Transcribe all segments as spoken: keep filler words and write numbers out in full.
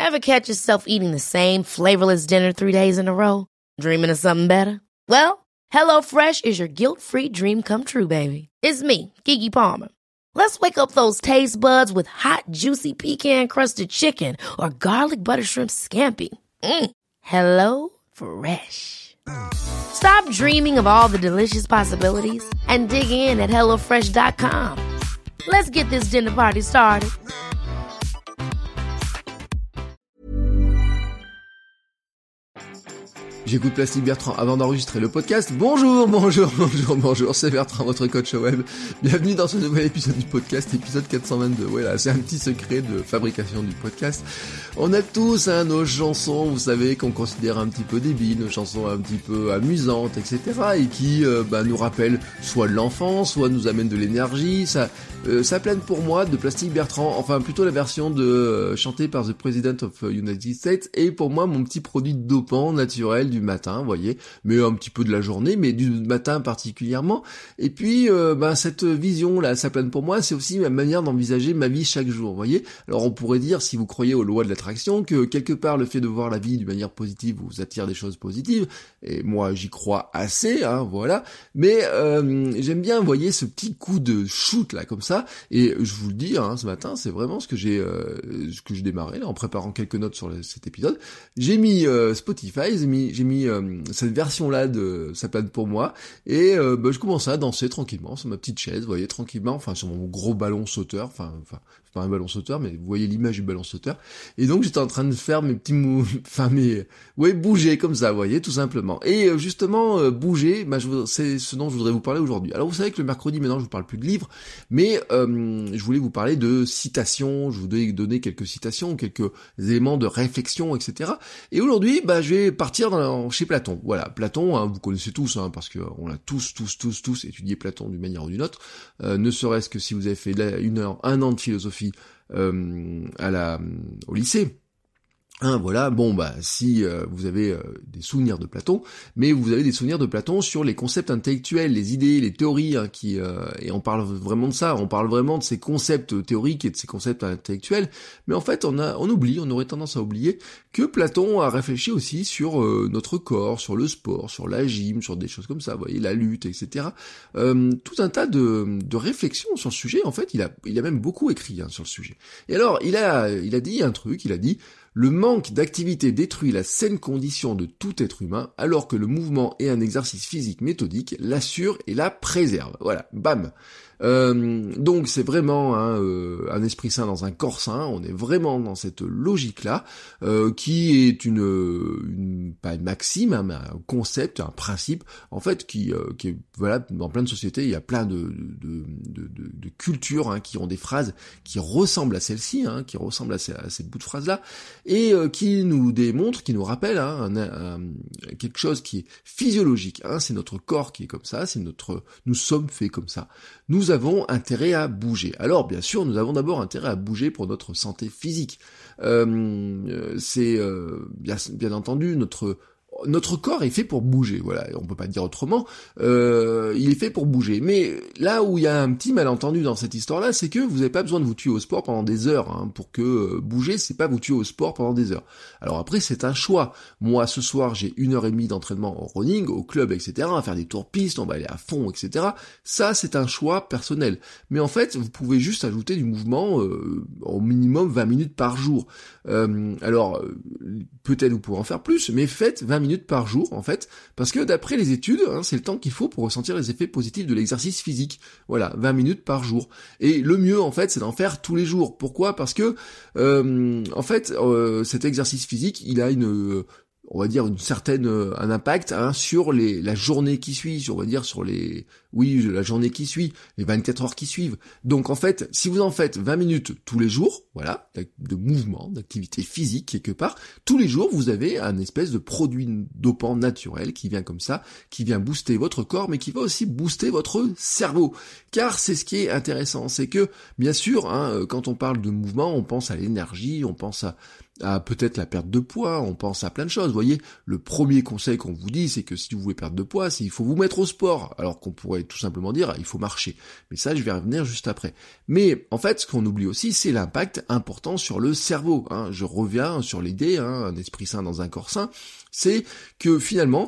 Ever catch yourself eating the same flavorless dinner three days in a row? Dreaming of something better? Well, HelloFresh is your guilt-free dream come true, baby. It's me, Keke Palmer. Let's wake up those taste buds with hot, juicy pecan-crusted chicken or garlic butter shrimp scampi. Mm. Hello Fresh. Stop dreaming of all the delicious possibilities and dig in at hello fresh dot com. Let's get this dinner party started. J'écoute Plastique Bertrand avant d'enregistrer le podcast. Bonjour, bonjour, bonjour, bonjour, c'est Bertrand, votre coach web. Bienvenue dans ce nouvel épisode du podcast, épisode quatre cent vingt-deux. Voilà, c'est un petit secret de fabrication du podcast. On a tous hein, nos chansons, vous savez, qu'on considère un petit peu débiles, nos chansons un petit peu amusantes, et cetera. Et qui euh, bah, nous rappellent soit de l'enfance, soit nous amènent de l'énergie. Ça, euh, ça plane pour moi de Plastique Bertrand, enfin plutôt la version de euh, chantée par The President of United States. Et pour moi, mon petit produit dopant naturel du matin, vous voyez, mais un petit peu de la journée, mais du matin particulièrement. Et puis, euh, ben cette vision-là, ça plane pour moi, c'est aussi ma manière d'envisager ma vie chaque jour, vous voyez. Alors on pourrait dire, si vous croyez aux lois de l'attraction, que quelque part le fait de voir la vie d'une manière positive vous attire des choses positives, et moi j'y crois assez, hein, voilà. Mais euh, j'aime bien, vous voyez, ce petit coup de shoot là, comme ça. Et je vous le dis, hein, ce matin, c'est vraiment ce que j'ai, euh, ce que j'ai démarré là, en préparant quelques notes sur le, cet épisode. J'ai mis euh, Spotify, j'ai mis, j'ai mis euh, cette version-là de Ça plane pour moi, et euh, bah, je commençais à danser tranquillement sur ma petite chaise, vous voyez, tranquillement, enfin sur mon gros ballon sauteur, enfin, enfin, c'est pas un ballon sauteur, mais vous voyez l'image du ballon sauteur. Et donc j'étais en train de faire mes petits mots, enfin mes, ouais, bouger comme ça, vous voyez, tout simplement. Et euh, justement, euh, bouger, bah, je, c'est ce dont je voudrais vous parler aujourd'hui. Alors vous savez que le mercredi, maintenant, je vous parle plus de livres, mais euh, je voulais vous parler de citations, je voulais donner quelques citations, quelques éléments de réflexion, et cetera. Et aujourd'hui, bah, je vais partir dans, chez Platon. Voilà, Platon, hein, vous connaissez tous, hein, parce que on l'a tous, tous, tous, tous étudié Platon d'une manière ou d'une autre. Euh, ne serait-ce que si vous avez fait là, une heure, un an de philosophie euh, à la, au lycée. Hein, voilà, bon bah si euh, vous avez euh, des souvenirs de Platon, mais vous avez des souvenirs de Platon sur les concepts intellectuels, les idées, les théories, hein, qui euh, et on parle vraiment de ça, on parle vraiment de ces concepts théoriques et de ces concepts intellectuels, mais en fait on a on oublie, on aurait tendance à oublier que Platon a réfléchi aussi sur euh, notre corps, sur le sport, sur la gym, sur des choses comme ça, vous voyez, la lutte, et cetera. Euh, tout un tas de, de réflexions sur le sujet. En fait, il a il a même beaucoup écrit hein, sur le sujet. Et alors il a il a dit un truc, il a dit: le manque d'activité détruit la saine condition de tout être humain, alors que le mouvement et un exercice physique méthodique l'assurent et la préservent. Voilà, bam. Euh, donc c'est vraiment hein, euh, un esprit sain dans un corps sain, on est vraiment dans cette logique-là, euh, qui est une, une pas une maxime, hein, mais un concept, un principe, en fait, qui, euh, qui est valable dans plein de sociétés. Il y a plein de, de, de, de, de cultures hein, qui ont des phrases qui ressemblent à celle-ci, hein, qui ressemblent à, ces, à cette bout de phrase-là, et euh, qui nous démontrent, qui nous rappellent hein, un, un, quelque chose qui est physiologique. Hein, c'est notre corps qui est comme ça, c'est notre, nous sommes faits comme ça. Nous avons intérêt à bouger. Alors bien sûr, nous avons d'abord intérêt à bouger pour notre santé physique. Euh, c'est euh, bien, bien entendu notre Notre corps est fait pour bouger, voilà, on peut pas dire autrement, euh, il est fait pour bouger. Mais là où il y a un petit malentendu dans cette histoire-là, c'est que vous n'avez pas besoin de vous tuer au sport pendant des heures, hein, pour que euh, bouger, c'est pas vous tuer au sport pendant des heures. Alors après, c'est un choix. Moi, ce soir, j'ai une heure et demie d'entraînement au running, au club, et cetera, on va faire des tours pistes, on va aller à fond, et cetera. Ça, c'est un choix personnel. Mais en fait, vous pouvez juste ajouter du mouvement euh, au minimum vingt minutes par jour. Euh, alors, peut-être vous pouvez en faire plus, mais faites vingt minutes par jour, en fait, parce que d'après les études, hein, c'est le temps qu'il faut pour ressentir les effets positifs de l'exercice physique. Voilà, vingt minutes par jour. Et le mieux, en fait, c'est d'en faire tous les jours. Pourquoi ? Parce que, euh, en fait, euh, cet exercice physique, il a une... Euh, on va dire une certaine un impact hein, sur les la journée qui suit, on va dire sur les oui la journée qui suit, les vingt-quatre heures qui suivent. Donc en fait, si vous en faites vingt minutes tous les jours, voilà, de mouvement, d'activité physique quelque part, tous les jours vous avez un espèce de produit dopant naturel qui vient comme ça, qui vient booster votre corps, mais qui va aussi booster votre cerveau. Car c'est ce qui est intéressant, c'est que bien sûr, hein, quand on parle de mouvement, on pense à l'énergie, on pense à à peut-être la perte de poids, on pense à plein de choses. Vous voyez, le premier conseil qu'on vous dit, c'est que si vous voulez perdre de poids, c'est il faut vous mettre au sport, alors qu'on pourrait tout simplement dire il faut marcher. Mais ça, je vais revenir juste après. Mais en fait, ce qu'on oublie aussi, c'est l'impact important sur le cerveau. Hein. Je reviens sur l'idée, hein, un esprit sain dans un corps sain, c'est que finalement,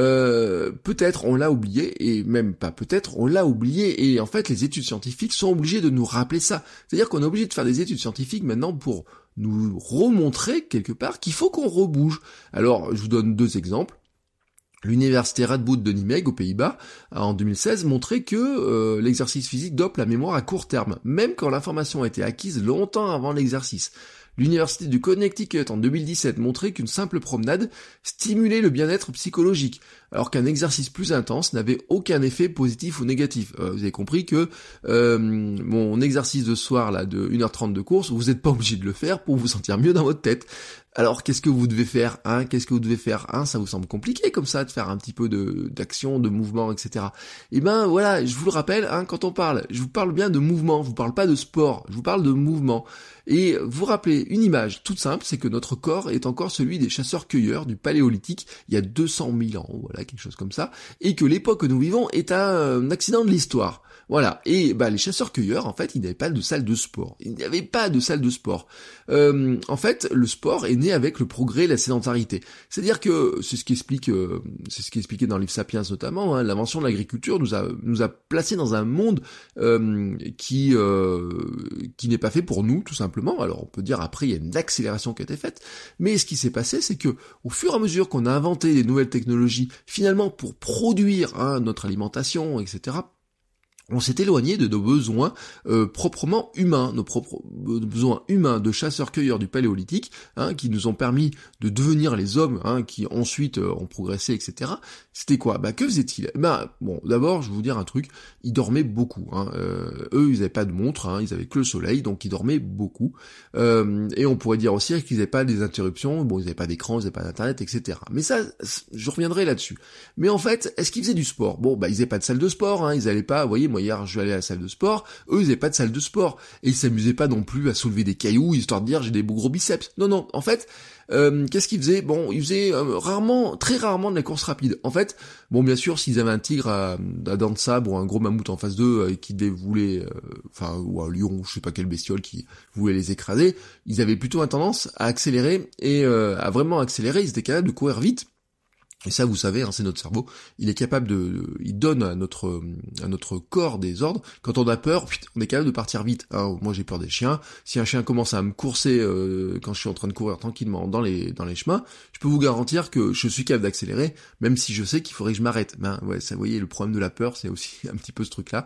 euh, peut-être on l'a oublié, et même pas peut-être, on l'a oublié, et en fait les études scientifiques sont obligées de nous rappeler ça. C'est-à-dire qu'on est obligé de faire des études scientifiques maintenant pour nous remontrer quelque part qu'il faut qu'on rebouge. Alors, je vous donne deux exemples. L'université Radboud de Nijmegen aux Pays-Bas a en deux mille seize montré que euh, l'exercice physique dope la mémoire à court terme, même quand l'information a été acquise longtemps avant l'exercice. L'université du Connecticut en deux mille dix-sept montrait qu'une simple promenade stimulait le bien-être psychologique, alors qu'un exercice plus intense n'avait aucun effet positif ou négatif. Euh, vous avez compris que euh, mon exercice de soir là de une heure trente de course, vous n'êtes pas obligé de le faire pour vous sentir mieux dans votre tête. Alors qu'est-ce que vous devez faire, hein? Qu'est-ce que vous devez faire, hein? Ça vous semble compliqué comme ça de faire un petit peu de d'action, de mouvement, et cetera. Et ben voilà, je vous le rappelle, hein, quand on parle, je vous parle bien de mouvement, je vous parle pas de sport, je vous parle de mouvement. Et vous rappelez une image toute simple, c'est que notre corps est encore celui des chasseurs-cueilleurs du Paléolithique, il y a deux cent mille ans, voilà, quelque chose comme ça, et que l'époque que nous vivons est un, un accident de l'histoire. Voilà, et bah les chasseurs-cueilleurs, en fait, ils n'avaient pas de salle de sport. Ils n'avaient pas de salle de sport. Euh, en fait, le sport est né avec le progrès et la sédentarité. C'est-à-dire que c'est ce qui explique, euh, c'est ce qui est expliqué dans le livre Sapiens notamment. Hein, l'invention de l'agriculture nous a nous a placé dans un monde euh, qui euh, qui n'est pas fait pour nous, tout simplement. Alors on peut dire après il y a une accélération qui a été faite, mais ce qui s'est passé, c'est que au fur et à mesure qu'on a inventé des nouvelles technologies, finalement pour produire hein, notre alimentation, et cetera. On s'est éloigné de nos besoins euh, proprement humains, nos propres besoins humains de chasseurs-cueilleurs du Paléolithique, hein, qui nous ont permis de devenir les hommes, hein, qui ensuite euh, ont progressé, et cetera. C'était quoi? Bah que faisaient-ils? Bah bon, d'abord, je vais vous dire un truc, ils dormaient beaucoup. Hein. Euh, eux, ils n'avaient pas de montre, hein, ils avaient que le soleil, donc ils dormaient beaucoup. Euh, et on pourrait dire aussi qu'ils n'avaient pas des interruptions, bon, ils n'avaient pas d'écran, ils n'avaient pas d'internet, et cetera. Mais ça, je reviendrai là-dessus. Mais en fait, est-ce qu'ils faisaient du sport? Bon, bah ils n'avaient pas de salle de sport, hein, ils n'allaient pas, vous voyez, moi hier je vais aller à la salle de sport, eux ils n'avaient pas de salle de sport, et ils s'amusaient pas non plus à soulever des cailloux, histoire de dire j'ai des beaux gros biceps. Non, non, en fait, euh, qu'est-ce qu'ils faisaient? Bon, ils faisaient euh, rarement, très rarement de la course rapide. En fait, bon bien sûr, s'ils avaient un tigre à, à dents de sabre ou un gros mammouth en face d'eux euh, qui voulait, euh, enfin, ou un lion, ou je sais pas quelle bestiole qui voulait les écraser, ils avaient plutôt une tendance à accélérer, et euh, à vraiment accélérer, ils étaient capables de courir vite. Et ça, vous savez, hein, c'est notre cerveau. Il est capable de, il donne à notre, à notre corps des ordres. Quand on a peur, on est capable de partir vite. Hein. Moi, j'ai peur des chiens. Si un chien commence à me courser euh, quand je suis en train de courir tranquillement dans les, dans les chemins, je peux vous garantir que je suis capable d'accélérer, même si je sais qu'il faudrait que je m'arrête. Ben ouais, ça, vous voyez, le problème de la peur, c'est aussi un petit peu ce truc-là.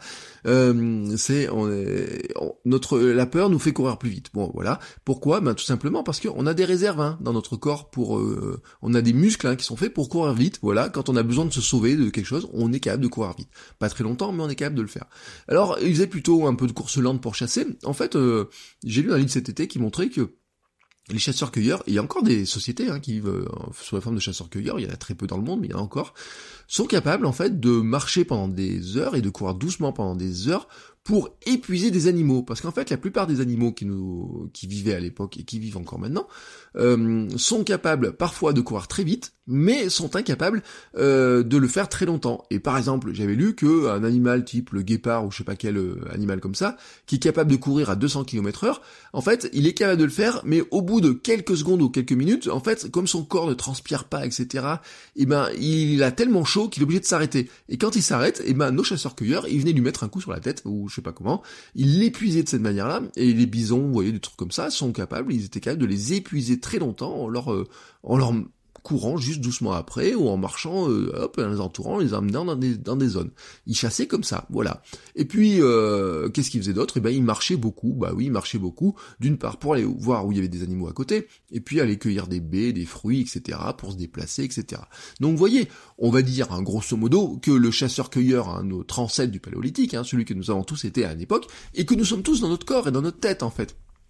Euh, c'est, on est, on, notre, la peur nous fait courir plus vite. Bon, voilà. Pourquoi? Ben tout simplement parce qu'on a des réserves hein, dans notre corps pour, euh, on a des muscles hein, qui sont faits pour courir vite, voilà, quand on a besoin de se sauver de quelque chose, on est capable de courir vite. Pas très longtemps, mais on est capable de le faire. Alors, ils faisaient plutôt un peu de course lente pour chasser. En fait, euh, j'ai lu un livre cet été qui montrait que les chasseurs-cueilleurs, il y a encore des sociétés hein, qui vivent euh, sous la forme de chasseurs-cueilleurs, il y en a très peu dans le monde, mais il y en a encore, sont capables en fait de marcher pendant des heures et de courir doucement pendant des heures pour épuiser des animaux, parce qu'en fait la plupart des animaux qui nous qui vivaient à l'époque et qui vivent encore maintenant euh, sont capables parfois de courir très vite, mais sont incapables euh, de le faire très longtemps. Et par exemple, j'avais lu que un animal type le guépard ou je sais pas quel euh, animal comme ça, qui est capable de courir à deux cents kilomètres heure, en fait, il est capable de le faire, mais au bout de quelques secondes ou quelques minutes, en fait, comme son corps ne transpire pas, et cetera, et ben il a tellement chaud qu'il est obligé de s'arrêter. Et quand il s'arrête, et ben nos chasseurs-cueilleurs, ils venaient lui mettre un coup sur la tête ou je sais pas comment, ils l'épuisaient de cette manière-là. Et les bisons, vous voyez, des trucs comme ça, sont capables, ils étaient capables de les épuiser très longtemps en leur, euh, en leur courant juste doucement après, ou en marchant, euh, hop, en les entourant, en les emmenant dans des, dans des zones. Ils chassaient comme ça, voilà. Et puis, euh, qu'est-ce qu'ils faisaient d'autre? Eh ben, ils marchaient beaucoup, bah oui, ils marchaient beaucoup, d'une part pour aller voir où il y avait des animaux à côté, et puis aller cueillir des baies, des fruits, et cetera, pour se déplacer, et cetera. Donc, vous voyez, on va dire, hein, grosso modo, que le chasseur-cueilleur, hein, notre ancêtre du Paléolithique, hein, celui que nous avons tous été à une époque, et que nous sommes tous dans notre corps et dans notre tête, en fait.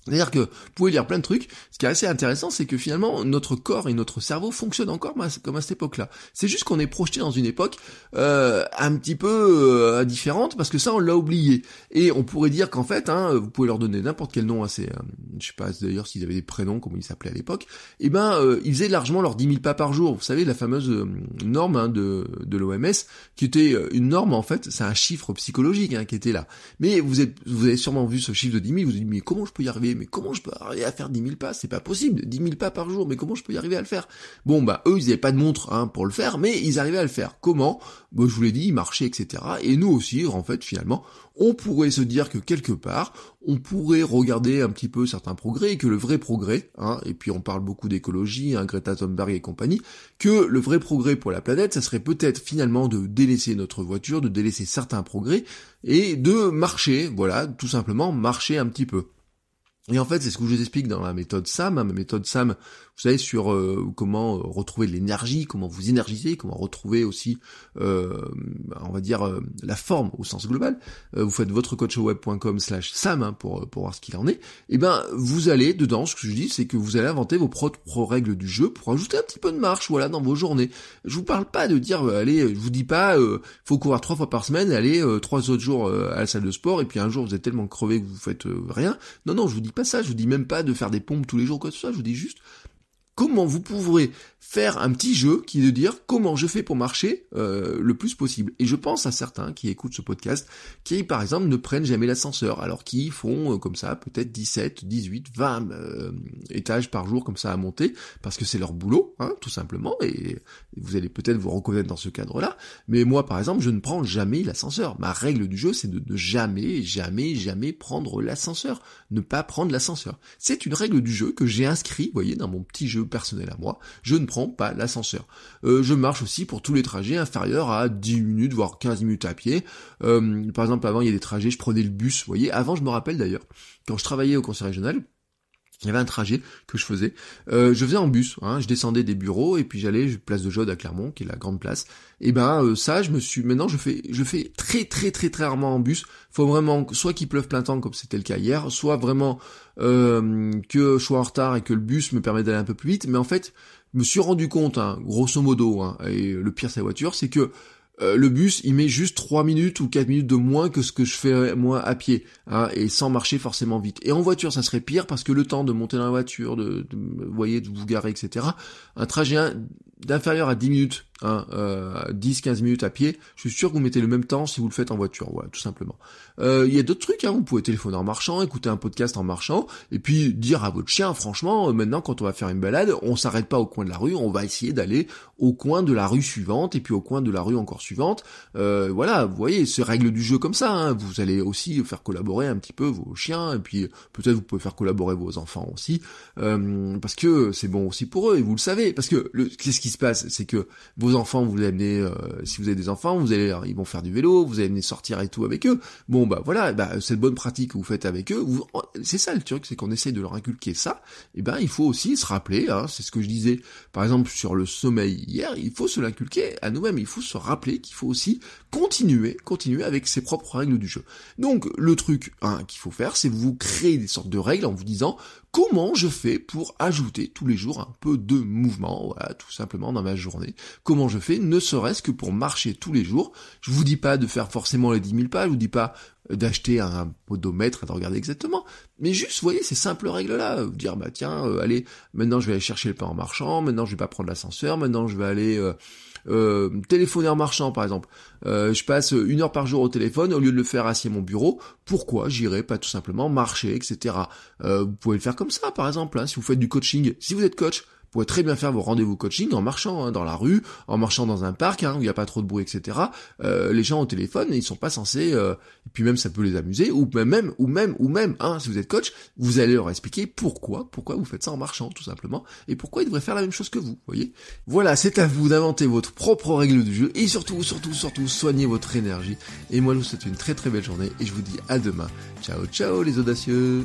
C'est-à-dire que vous pouvez lire plein de trucs. Ce qui est assez intéressant, c'est que finalement, notre corps et notre cerveau fonctionnent encore comme à cette époque-là. C'est juste qu'on est projeté dans une époque euh, un petit peu euh, différente, parce que ça, on l'a oublié. Et on pourrait dire qu'en fait, hein, vous pouvez leur donner n'importe quel nom à ces... Euh, je sais pas d'ailleurs s'ils avaient des prénoms, comment ils s'appelaient à l'époque. Eh ben, euh, ils faisaient largement leurs dix mille pas par jour. Vous savez, la fameuse euh, norme hein, de, de l'O M S, qui était une norme, en fait, c'est un chiffre psychologique hein, qui était là. Mais vous, êtes, vous avez sûrement vu ce chiffre de dix mille, vous vous dites, mais comment je peux y arriver ? Mais comment je peux arriver à faire dix mille pas ? C'est pas possible, dix mille pas par jour, mais comment je peux y arriver à le faire ? Bon, bah, eux, ils avaient pas de montre, hein, pour le faire, mais ils arrivaient à le faire. Comment ? Bah, je vous l'ai dit, ils marchaient, et cetera. Et nous aussi, en fait, finalement, on pourrait se dire que quelque part, on pourrait regarder un petit peu certains progrès, et que le vrai progrès, hein, et puis on parle beaucoup d'écologie, hein, Greta Thunberg et compagnie, que le vrai progrès pour la planète, ça serait peut-être finalement de délaisser notre voiture, de délaisser certains progrès, et de marcher, voilà, tout simplement marcher un petit peu. Et en fait, c'est ce que je vous explique dans la méthode SAM, ma méthode SAM, vous savez, sur euh, comment retrouver de l'énergie, comment vous énergiser, comment retrouver aussi, euh, on va dire, euh, la forme au sens global. Euh, vous faites votrecoachweb point com slash sam hein, pour pour voir ce qu'il en est. Et ben, vous allez dedans. Ce que je dis, c'est que vous allez inventer vos propres règles du jeu pour ajouter un petit peu de marche, voilà, dans vos journées. Je vous parle pas de dire, euh, allez, je vous dis pas, euh, faut courir trois fois par semaine, allez euh, trois autres jours euh, à la salle de sport, et puis un jour vous êtes tellement crevé que vous faites euh, rien. Non, non, je vous dis pas ça. Je vous dis même pas de faire des pompes tous les jours, quoi que ce soit. Je vous dis juste comment vous pourrez faire un petit jeu qui est de dire comment je fais pour marcher euh, le plus possible. Et je pense à certains qui écoutent ce podcast, qui par exemple ne prennent jamais l'ascenseur, alors qu'ils font euh, comme ça peut-être dix-sept, dix-huit, vingt euh, étages par jour comme ça à monter, parce que c'est leur boulot, hein, tout simplement, et vous allez peut-être vous reconnaître dans ce cadre-là. Mais moi par exemple, je ne prends jamais l'ascenseur. Ma règle du jeu, c'est de ne jamais, jamais, jamais prendre l'ascenseur. Ne pas prendre l'ascenseur. C'est une règle du jeu que j'ai inscrit, vous voyez, dans mon petit jeu personnel à moi. Je ne prends pas l'ascenseur. Euh, je marche aussi pour tous les trajets inférieurs à dix minutes, voire quinze minutes à pied. Euh, par exemple, avant, il y a des trajets, je prenais le bus, vous voyez. Avant, je me rappelle d'ailleurs, quand je travaillais au conseil régional, il y avait un trajet que je faisais. Euh, je faisais en bus, hein, je descendais des bureaux et puis j'allais place de Jaude à Clermont, qui est la grande place. Et ben euh, ça, je me suis. Maintenant, je fais, je fais très très très très rarement en bus. Faut vraiment soit qu'il pleuve plein temps comme c'était le cas hier, soit vraiment euh, que je sois en retard et que le bus me permet d'aller un peu plus vite. Mais en fait, je me suis rendu compte, hein, grosso modo, hein, et le pire c'est la voiture, c'est que Euh, le bus, il met juste trois minutes ou quatre minutes de moins que ce que je fais moi à pied, hein, et sans marcher forcément vite. Et en voiture, ça serait pire parce que le temps de monter dans la voiture, de, de vous voyez, de vous garer, et cetera. Un trajet d'inférieur à dix minutes, hein, euh, dix quinze minutes à pied, je suis sûr que vous mettez le même temps si vous le faites en voiture, voilà, tout simplement. Euh, il y a d'autres trucs, hein, vous pouvez téléphoner en marchant, écouter un podcast en marchant, et puis dire à votre chien, franchement, maintenant quand on va faire une balade, on s'arrête pas au coin de la rue, on va essayer d'aller au coin de la rue suivante, et puis au coin de la rue encore suivante. Euh, voilà, vous voyez, c'est règle du jeu comme ça, hein. Vous allez aussi faire collaborer un petit peu vos chiens, et puis peut-être vous pouvez faire collaborer vos enfants aussi, euh, parce que c'est bon aussi pour eux, et vous le savez, parce que le, qu'est-ce qui se passe, c'est que vos enfants, vous les amenez, euh, si vous avez des enfants, vous allez, ils vont faire du vélo, vous allez venir sortir et tout avec eux. Bon bah voilà, bah cette bonne pratique que vous faites avec eux, vous, c'est ça le truc, c'est qu'on essaye de leur inculquer ça. Et ben il faut aussi se rappeler, hein, c'est ce que je disais, par exemple sur le sommeil hier, il faut se l'inculquer à nous-mêmes, il faut se rappeler qu'il faut aussi continuer, continuer avec ses propres règles du jeu. Donc le truc hein, qu'il faut faire, c'est vous créer des sortes de règles en vous disant comment je fais pour ajouter tous les jours un peu de mouvement, voilà, tout simplement dans ma journée. Comment je fais, ne serait-ce que pour marcher tous les jours. Je vous dis pas de faire forcément les dix mille pas, je vous dis pas d'acheter un podomètre et de regarder exactement, mais juste, vous voyez, ces simples règles-là, vous dire, bah tiens, euh, allez, maintenant je vais aller chercher le pain en marchant, maintenant je vais pas prendre l'ascenseur, maintenant je vais aller euh, euh, téléphoner en marchant, par exemple. Euh, je passe une heure par jour au téléphone, au lieu de le faire assis à mon bureau, pourquoi j'irai pas tout simplement marcher, et cetera. Euh, vous pouvez le faire comme ça, par exemple, hein, si vous faites du coaching, si vous êtes coach, vous pouvez très bien faire vos rendez-vous coaching en marchant hein, dans la rue, en marchant dans un parc hein, où il n'y a pas trop de bruit, et cetera. Euh, les gens au téléphone, ils sont pas censés, euh, et puis même ça peut les amuser, ou même, ou même, ou même, hein, si vous êtes coach, vous allez leur expliquer pourquoi, pourquoi vous faites ça en marchant, tout simplement, et pourquoi ils devraient faire la même chose que vous, voyez. Voilà, c'est à vous d'inventer votre propre règle du jeu, et surtout, surtout, surtout, soignez votre énergie. Et moi, je vous souhaite une très très belle journée, et je vous dis à demain. Ciao, ciao les audacieux.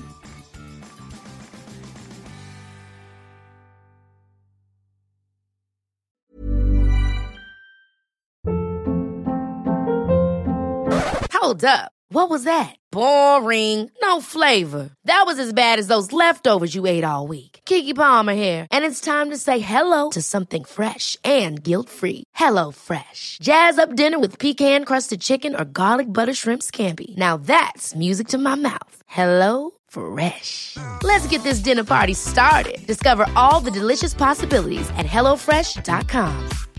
Hold up. What was that? Boring. No flavor. That was as bad as those leftovers you ate all week. Keke Palmer here, and it's time to say hello to something fresh and guilt-free. Hello Fresh. Jazz up dinner with pecan-crusted chicken or garlic butter shrimp scampi. Now that's music to my mouth. Hello Fresh. Let's get this dinner party started. Discover all the delicious possibilities at hello fresh dot com.